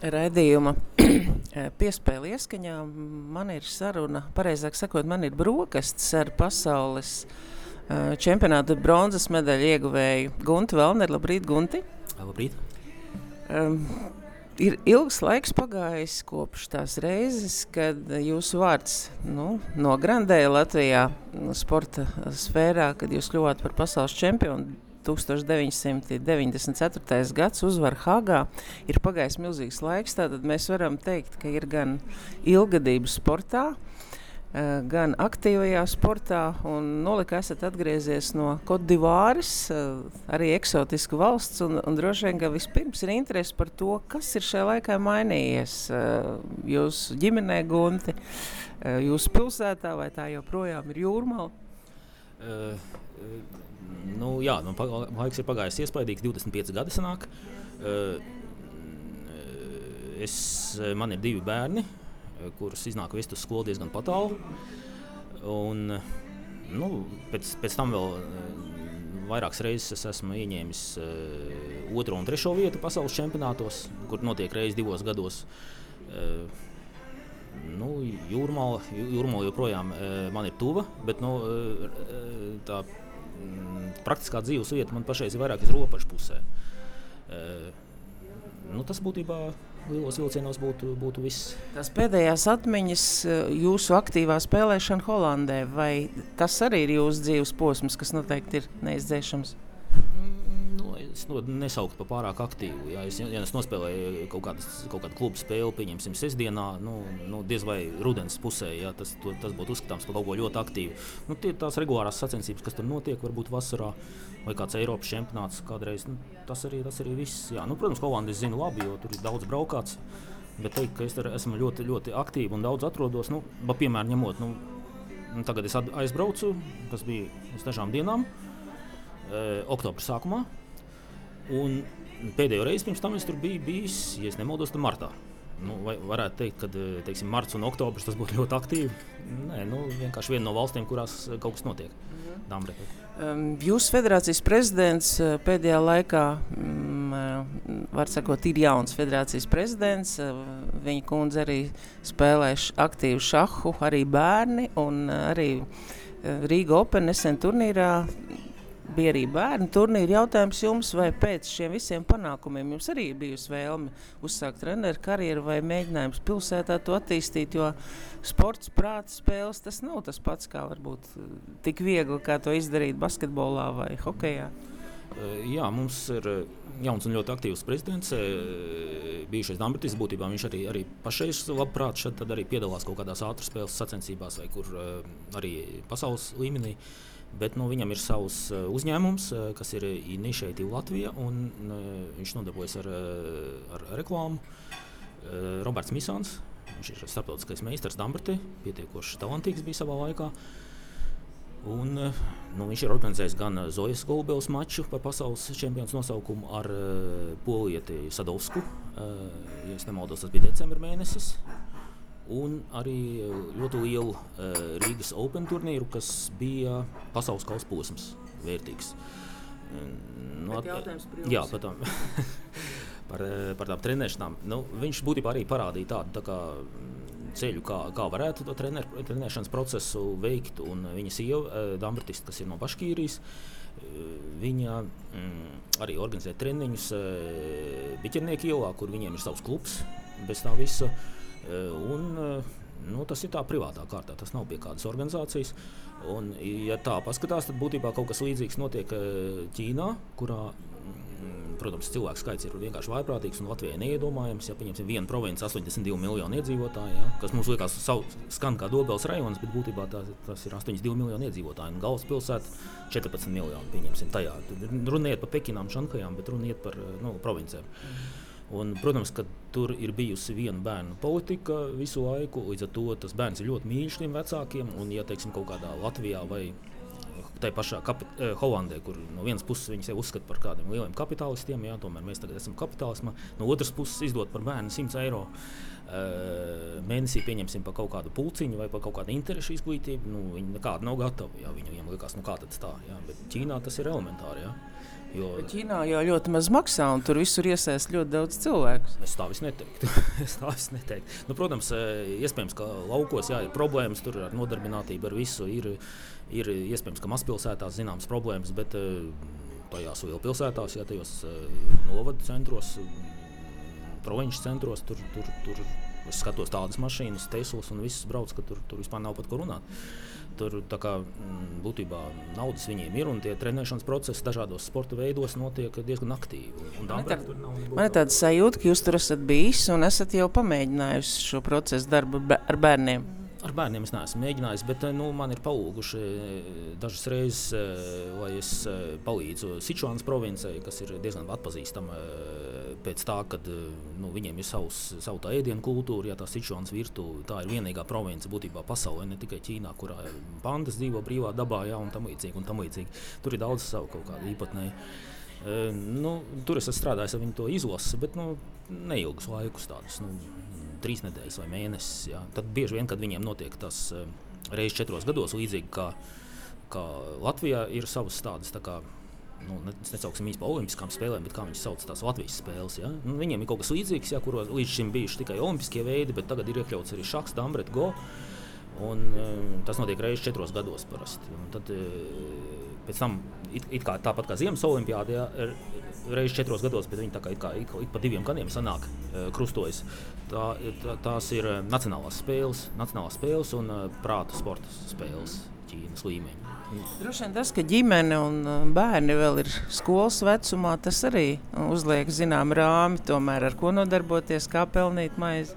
raidījuma piespēle ieskaņā. Man ir saruna, pareizāk sakot, man ir brokastis ar pasaules čempionāta bronzas medaļu ieguvēju Gunti Valneri. Labrīt, Gunti! Labrīt! Ir ilgs laiks pagājis kopš tās reizes, kad jūsu vārds nograndēja Latvijā sporta sfērā, kad jūs kļuvāt par pasaules čempionu. 1994. gads uzvar Hagā, ir pagājis milzīgs laiks, tātad mēs varam teikt, ka ir gan ilgadība sportā, gan aktīvajā sportā, un nolika esat atgriezies no Kotdivāras, arī eksotiska valsts, un droši vien, ka vispirms ir interesi par to, kas ir šajā laikā mainījies jūsu ģimenē, Gunti, jūsu pilsētā, vai tā joprojām ir Jūrmala? Laiks ir pagājis iespaidīgs, 25 gadi sanāk. Man ir 2 bērni, kurus iznāk vest uz skolu diezgan patālu. Un, pēc tam vēl vairākas reizes es esmu ieņēmis 2. un 3. vietu pasaules čempionātos, kur notiek reiz 2 gados. Jūrmala joprojām man ir tuva, bet tā praktiskā dzīves vieta man pašreiz ir vairāk iz Ropažu pusē. Tas būtībā lielos vilcienos būtu viss. Tās pēdējās atmiņas jūsu aktīvā spēlēšana Holandē, vai tas arī ir jūsu dzīves posms, kas noteikti ir neizdzēšams? Es nesauktu par pārāk aktīvu. Ja es nospēlēju kaut kādu klubu spēli, pieņemsim sestdienā, diez vai rudens pusē, ja, tas būtu uzskatāms par kaut ko ļoti aktīvu. Tie tās regulārās sacensības, kas tur notiek, varbūt vasarā, vai kāds Eiropas čempionāts kādreiz, tas arī viss. Jā. Protams, Holandu es zinu labi, jo tur ir daudz braukāts, bet teikt, ka es esmu ļoti, ļoti aktīvi un daudz atrodos, piemēram ņemot, tagad es aizbraucu, tas bija uz dažām dienām, oktobra sākumā. Un pēdējo reizi pirms tam es tur biju bijis, ja es nemaldos, tad martā. Varētu teikt, ka marts un oktobrs tas būtu ļoti aktīvi. Nē, vienkārši viena no valstīm, kurās kaut kas notiek. Jūsu federācijas prezidents pēdējā laikā, var sakot, ir jauns federācijas prezidents. Viņa kundze arī spēlē aktīvu šahu, arī bērni, un arī Riga Open nesen turnīrā bija arī bērnu turnīri. Jautājums jums, vai pēc šiem visiem panākumiem jums arī bijusi vēlme uzsākt treneru karjeru vai mēģinājums pilsētā to attīstīt, jo sports, prāta spēles, tas nav tas pats, kā varbūt tik viegli, kā to izdarīt basketbolā vai hokejā? Jā, mums ir jauns un ļoti aktīvs prezidents, bijušais Dambertis, būtībā viņš arī pašreiz labprāt šeit tad arī piedalās kaut kādās ātras spēles sacensībās vai kur arī pasaules līmenī. Bet viņam ir savs uzņēmums, kas ir Initiative Latvija, un viņš nodarbojas ar reklāmu. Roberts Misons, viņš ir starptautiskais meistars Dambertī, pietiekoši talantīgs bija savā laikā. Un, viņš ir organizējis gan Zojas Golubevas maču par pasaules čempions nosaukumu ar polieti Sadovsku. Ja es nemaldos, tas bija decembra mēnesis. Un arī ļoti lielu Rīgas Open turnīru, kas bija pasaules kausa posms vērtīgs. Jautājums par jums? Jā, par tām trenēšanām. Viņš būtībā arī parādīja tādu ceļu, kā varētu to trenēšanas procesu veikt. Un viņa sieva, Dambertis, kas ir no Baškīrijas, viņa arī organizē treniņus Biķernieku ielā, kur viņiem ir savs klubs bez tā visa. Tas ir tā privātā kārtā, tas nav pie kādas organizācijas. Un, ja tā paskatās, tad būtībā kaut kas līdzīgs notiek Ķīnā, kurā, protams, cilvēku skaits ir vienkārši vājprātīgs un Latvijai neiedomājams. Ja pieņemsim vienu provinci 82 miljonu iedzīvotāju, ja, kas mums liekas skan kā Dobels rajons, bet būtībā tas ir 82 miljonu iedzīvotāju. Un galvaspilsēta 14 miljoni, pieņemsim tajā. Runa iet par Pekinām, Šanhajām, bet runa iet par provincēm. Un, protams, ka tur ir bijusi viena bērnu politika visu laiku, līdz ar to tas bērns ir ļoti mīļš tiem vecākiem, un, ja teiksim, kaut kādā Latvijā vai tai pašā Holandē, kur no vienas puses viņi sev uzskata par kādiem lieliem kapitālistiem, jā, tomēr mēs tagad esam kapitālismā, no otras puses izdot par bērnu 100 eiro mēnesī, pieņemsim par kaut kādu pulciņu vai par kaut kādu interešu izglītību, viņi nekādu nav gatavi, jā, viņiem liekas, kā tad tā, jā, bet Ķīnā tas ir elementāri, jā. Ķīnā jau ļoti maz maksā, un tur visur iesaist ļoti daudz cilvēku. Es tā visu neteiktu. Nu, protams, iespējams, ka laukos ir problēmas tur ar nodarbinātību, ar visu. Ir iespējams, ka mazpilsētās zināmas problēmas, bet tajās lielpilsētās, tajos novadu centros, provinču centros, tur es skatos tādas mašīnas, Teslas un visas brauc, ka tur vispār nav pat ko runāt. Tur tā kā būtībā naudas viņiem ir, un tie trenēšanas procesi dažādos sporta veidos notiek diezgan aktīvi. Man ir tāda sajūta, ka jūs tur esat bijis un esat jau pamēģinājusi šo procesu darbu ar bērniem. Ar bērniem es neesmu mēģinājis, bet man ir palūguši dažas reizes, lai es palīdzu Sičuānas provincei, kas ir diezgan atpazīstama pēc tā, kad viņiem ir savu tā ēdienu kultūra, tā Sičuānas virtuve, tā ir vienīgā province būtībā pasaulē, ne tikai Ķīnā, kurā pandas dzīvo brīvā dabā, un tam līdzīgi. Tur ir daudz savu kaut kādu īpatnēju. Tur es esmu strādājis ar viņu to izlasi, bet neilgus laikus tādus, 3 nedēļas vai mēnesis. Jā. Tad bieži vien, kad viņiem notiek tas reizes 4 gados, līdzīgi kā Latvijā ir savas tādas, tā kā, es necauksim īsti pa olimpiskām spēlēm, bet kā viņas sauc tās Latvijas spēles. Jā. Viņiem ir kaut kas līdzīgs, kuros līdz šim bijuši tikai olimpiskie veidi, bet tagad ir iekļauts arī šaks, dambret, go. Un tas notiek reizes 4 gados parasti. Un tad pēc tam, it kā tāpat kā Ziemas olimpiāde, reizes 4 gados, bet viņi tā kā ik pa 2 gadiem sanāk, krustojas. Tās ir nacionālās spēles un prāta sporta spēles Ķīnas līmeņa. Droši vien tas, ka ģimene un bērni vēl ir skolas vecumā, tas arī uzliek zinām rāmi, tomēr ar ko nodarboties, kā pelnīt maizi.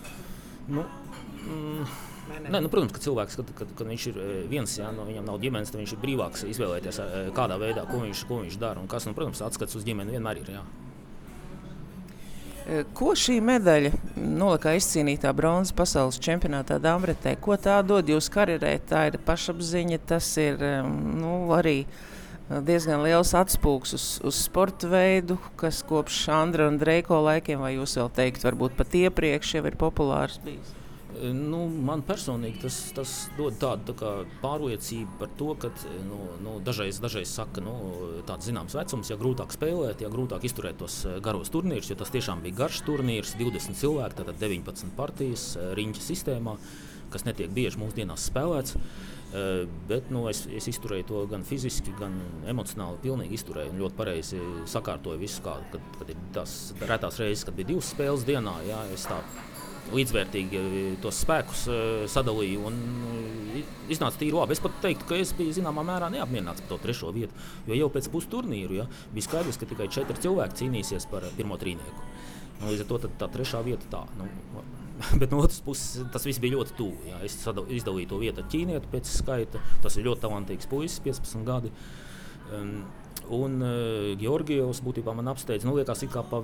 Protams, ka cilvēks, kad viņš ir viens, viņam nav ģimenes, tad viņš ir brīvāks izvēlēties, kādā veidā, ko viņš dara un kas. Protams, atskats uz ģimeni vienmēr ir. Jā. Ko šī medaļa, nolikā izcīnītā bronzas pasaules čempionātā dambretē, ko tā dod jūsu karjerē? Tā ir pašapziņa, tas ir arī diezgan liels atspūgs uz sporta veidu, kas kopš Andra un Dreiko laikiem, vai jūs vēl teikt, varbūt pat iepriekš jau ir populārs bijis? Man personīgi tas dod tādu tā kā pārliecību par to, ka dažreiz saka, tāds zināms vecums, ja grūtāk spēlēt, ja grūtāk izturēt tos garos turnīrus, jo tas tiešām bija garš turnīrs, 20 cilvēki, tātad 19 partijas riņķa sistēmā, kas netiek bieži mūsdienās spēlēts. Bet es izturēju to gan fiziski, gan emocionāli pilnīgi izturēju un ļoti pareizi sakārtoju visu, kad ir tās retās reizes, kad bija 2 spēles dienā, es tā līdzvērtīgi tos spēkus sadalīju un iznāca tīri labi. Es pat teiktu, ka es biju zināmā mērā neapmierināts par to 3. vietu, jo jau pēc pusturnīru bija skaidrs, ka tikai 4 cilvēki cīnīsies par pirmo trīnieku. Līdz ar to tā 3. vieta tā. Bet no otras puses tas viss bija ļoti tuvu. Es izdalīju to vietu ar ķīnieti pēc skaita. Tas ir ļoti talantīgs puisis, 15 gadi. Un Georgievs būtībā man apsteidz, liekas, it kā pa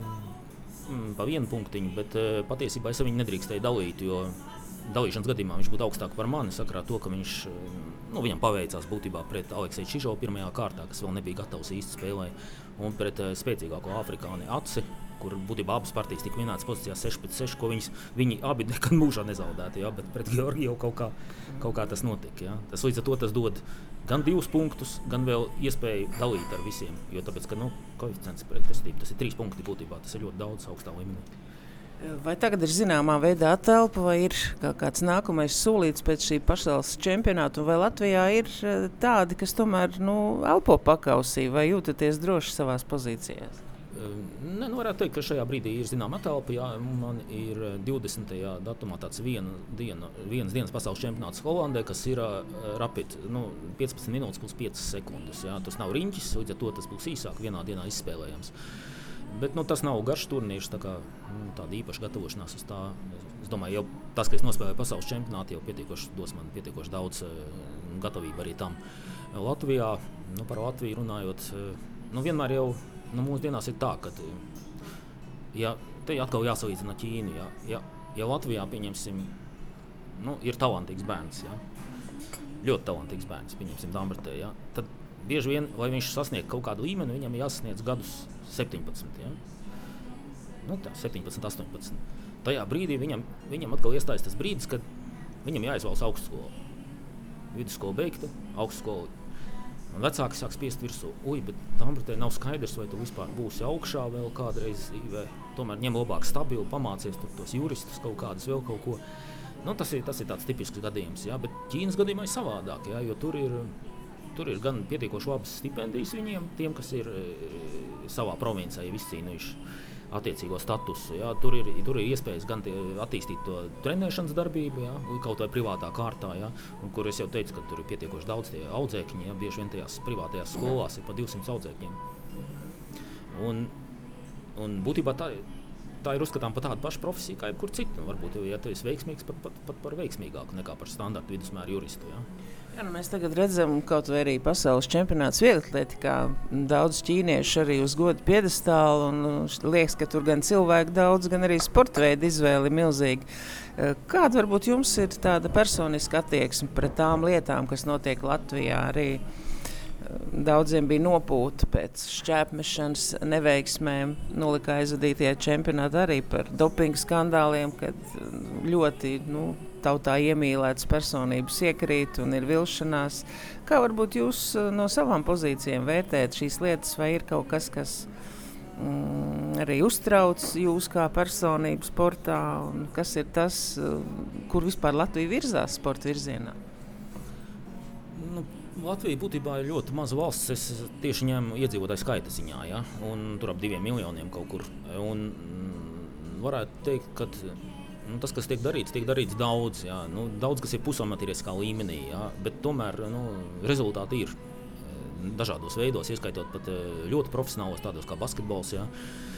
1 punktiņu, bet patiesībā es viņu nedrīkstēju dalīt, jo dalīšanas gadījumā viņš būtu augstāk par mani, sakarā to, ka viņam paveicās būtībā pret Alekseju Čižovu 1. kārtā, kas vēl nebija gatavs īsti spēlē, un pret spēcīgāko afrikāni Aci, kur būtībā abas partijas tika vienādas pozīcijās 6-6, ko viņi abi nekad mūžā nezaudētu, bet pret Georgiju kaut kā tas notika. Jā. Tas līdz ar to tas dod gan 2 punktus, gan vēl iespēju dalīt ar visiem, jo tāpēc, ka koeficients pretestība, tas ir 3 punkti būtībā, tas ir ļoti daudz augstā līmenī. Vai tagad ir zināmā veidā attelpa, vai ir kāds nākamais solīts pēc šī pasaules čempionāta, un vai Latvijā ir tādi, kas tomēr elpo pakausī, vai jūtaties droši savās pozīcijās? Varētu teikt, ka šajā brīdī ir zināma attelpa. Man ir 20. datumā tāds vienas dienas pasaules čempionāts Holandē, kas ir rapid, 15 minūtes plus 5 sekundes. Jā. Tas nav riņķis, līdz ar to tas būs īsāk vienā dienā izspēlējams. Bet tas nav garš turnīrs, tāda īpaša gatavošanās uz tā. Es domāju, jau tas, ka es nospēlēju pasaules čempionātu, jau dos man pietiekoši daudz gatavību arī tam. Latvijā, par Latviju runājot, vienmēr jau mūsdienās ir tā, ka te atkal jāsalīdzina Ķīnu. Ja Latvijā, pieņemsim, ir talantīgs bērns, ļoti talantīgs bērns, pieņemsim dambretē, tad bieži vien, lai viņš sasniegtu kaut kādu līmeni, viņam jāsasniedz gadus 17. 17, 18. Tajā brīdī viņam atkal iestājas tas brīdis, kad viņam jāizvēlas augstskola. Vidusskola beigta, augstskola Un vecāki sāk spiest virsū. Bet Dambretē nav skaidrs, vai tu vispār būsi augšā vēl kādreiz, vai tomēr ņem labāk stabilu, pamācies tur tos juristus kaut kādus, vēl kaut ko. Tas ir tāds tipisks gadījums, jā, bet Ķīnas gadījumā ir savādāk, jā, jo tur ir gan pietiekoši labas stipendijas viņiem, tiem, kas ir savā provincē izcīnījuši attiecīgo statusu. Jā. Tur ir iespējas gan attīstīt to trenēšanas darbību, jā, kaut vai privātā kārtā, jā, kur es jau teicu, ka tur ir pietiekoši daudz tie audzēkņi, jā, bieži vien tajās privātajās skolās ir pa 200 audzēkņiem. Un būtībā tā ir uzskatām par tādu pašu profesiju kā jebkur citu. Varbūt, ja tu esi veiksmīgs, pat par veiksmīgāku nekā par standartu vidusmēru juristu. Jā. Jā, mēs tagad redzam, kaut vai arī pasaules čempionāts vieglatlētikā, daudz ķīniešu arī uz godu piedestālu, un liekas, ka tur gan cilvēku daudz, gan arī sporta veidu izvēle milzīgi. Kāda varbūt jums ir tāda personiska attieksme pret tām lietām, kas notiek Latvijā? Arī daudziem bija nopūta pēc šķēpmešanas neveiksmēm, nolika aizvadītie čempionāti arī par dopingu skandāliem, kad ļoti, tautā iemīlētas personības iekrīt un ir vilšanās. Kā varbūt jūs no savām pozīcijām vērtējat šīs lietas, vai ir kaut kas, kas arī uztrauc jūs kā personību sportā, un kas ir tas, kur vispār Latvija virzās sporta virzienā? Latvija būtībā ir ļoti maza valsts. Es tieši ņemu iedzīvotāju skaita ziņā, ja? Un tur ap 2 miljoniem kaut kur. Un varētu teikt, ka tas, kas tiek darīts daudz. Ja? Daudz, kas ir pusamateriāliskā līmenī, ja? Bet tomēr rezultāti ir dažādos veidos, ieskaitot pat ļoti profesionālos, tādos kā basketbols, ja?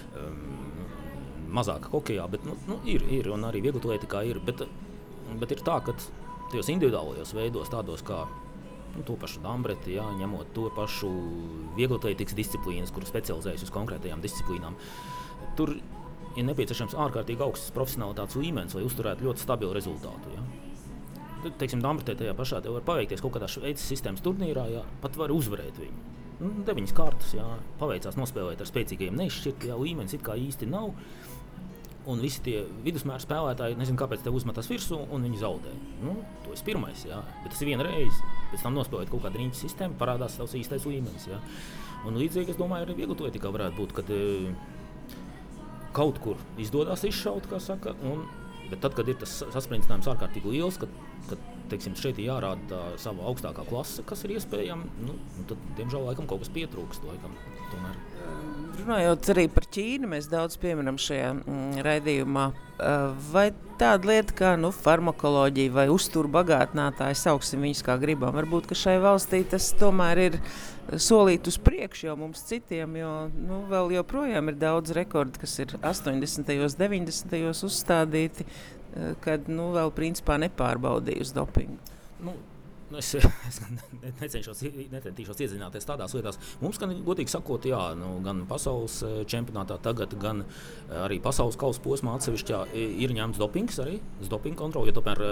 Mazāk hokejā, bet ir, un arī vieglatlētikā ir. Bet ir tā, ka tajos individuālajos veidos, tādos kā to pašu Dambreti, jā, ņemot to pašu vieglatlētikas disciplīnas, kuras specializējas uz konkrētajām disciplīnām. Tur ir nepieciešams ārkārtīgi augsts profesionalitātes līmenis, lai uzturētu ļoti stabilu rezultātu. Jā. Teiksim, Dambretē tajā pašā tev var paveikties kaut kādā Šveices sistēmas turnīrā, jā, pat var uzvarēt viņu. 9 kārtas, jā, paveicās nospēlēt ar spēcīgajiem neizšķirt, jā, līmenis it kā īsti nav. Un visi tie vidusmēra spēlētāji, nezinu, kāpēc te uzmetās virsū, un viņi zaudē. To ir pirmais, jā, bet tas ir viena reize. Pēc tam nospēlēt kaut kādu riņķu sistēmu, parādās tavs īstais līmenis. Jā. Un līdzīgi, es domāju, arī vieglatlētikā varētu būt, kad kaut kur izdodas izšaut, kā saka, bet tad, kad ir tas saspringtinājums ārkārtīgi liels, kad teiksim, šeit ir jārāda tā sava augstākā klase, kas ir iespējama, tad, diemžēl, laikam kaut kas pietrūkst. Tomēr. Runājot arī par Ķīnu, mēs daudz pieminam šajā raidījumā. Vai tāda lieta kā farmakoloģija vai uzturbagātinātāji, sauksim viņus kā gribam, varbūt, ka šai valstī tas tomēr ir solīt uz priekšu jau mums citiem, jo vēl joprojām ir daudz rekordi, kas ir 80. 90. uzstādīti, kad vēl principā nepārbaudīja uz dopingu. Es necentīšos iedzināties tādās lietās. Mums, gan godīgi sakot, jā, gan pasaules čempionātā tagad, gan arī pasaules kausa posmā atsevišķā ir ņemts dopings arī, dopinga kontroli, jo tomēr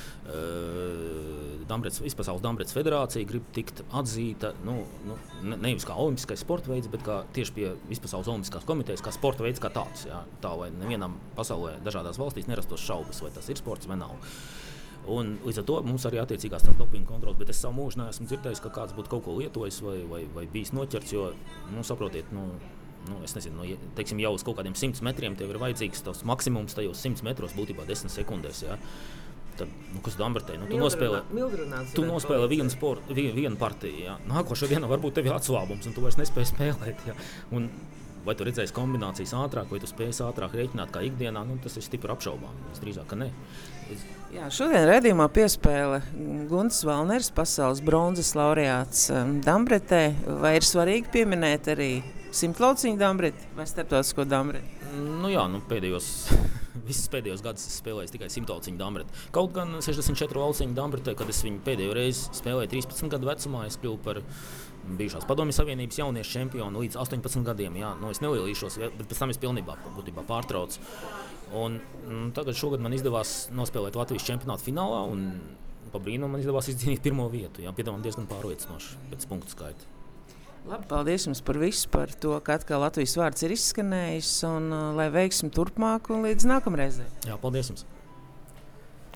Vispasaules Dambretes federācija grib tikt atzīta, nevis kā olimpiskais sporta veids, bet kā tieši pie Vispasaules olimpiskās komitejas, kā sporta veids kā tāds, jā, tā, lai nevienam pasaulē dažādās valstīs nerastos šaubas, vai tas ir sports vai nav. Un līdz ar to mums arī attiecīgās tās dopinga kontrolas, bet es savu mūžu neesmu dzirdējis, ka kāds būtu kaut ko lietojis vai bijis noķerts, jo, saprotiet, es nezinu, teiksim, jau uz kaut kādiem 100 metriem tev ir vajadzīgs tas maksimums tajos 100 metros būtībā 10 sekundēs, jā. Tad, kas Dambretē, tu nospēlē vienu partiju, jā. Nākošo dienā varbūt tev ir atslābums un tu vairs nespēji spēlēt, jā. Un vai tu redzēsi kombinācijas ātrāk, vai tu spēsi ātrāk rēķināt kā ikdienā, tas ir stipri apšaubām. Es drīzāk, ka ne. Jā, šodien raidījumā piespēle Gunts Valners, pasaules bronzas laureāts Dambretē. Vai ir svarīgi pieminēt arī 100 lauciņu Dambreti vai starptautisko Dambreti? Visus pēdējos gadus es spēlēju tikai 100 lauciņu Dambreti. Kaut gan 64 lauciņu Dambretē, kad es viņu pēdējo reizi spēlēju 13 gadu vecumā, es kļuvu par bijušās Padomju Savienības jauniešu čempionu līdz 18 gadiem. Jā, es nelielīšos, bet pēc tam es pilnībā pārtraucu. Un tagad šogad man izdevās nospēlēt Latvijas čempionāta finālā, un pa brīnumu man izdevās izcīnīt 1. vietu. Jā, piedāvām diezgan pārliecinoši pēc punktu skaita. Labi, paldies jums par visu, par to, ka atkal Latvijas vārds ir izskanējis, un lai veiksim turpmāk un līdz nākamreizē. Jā, paldies jums.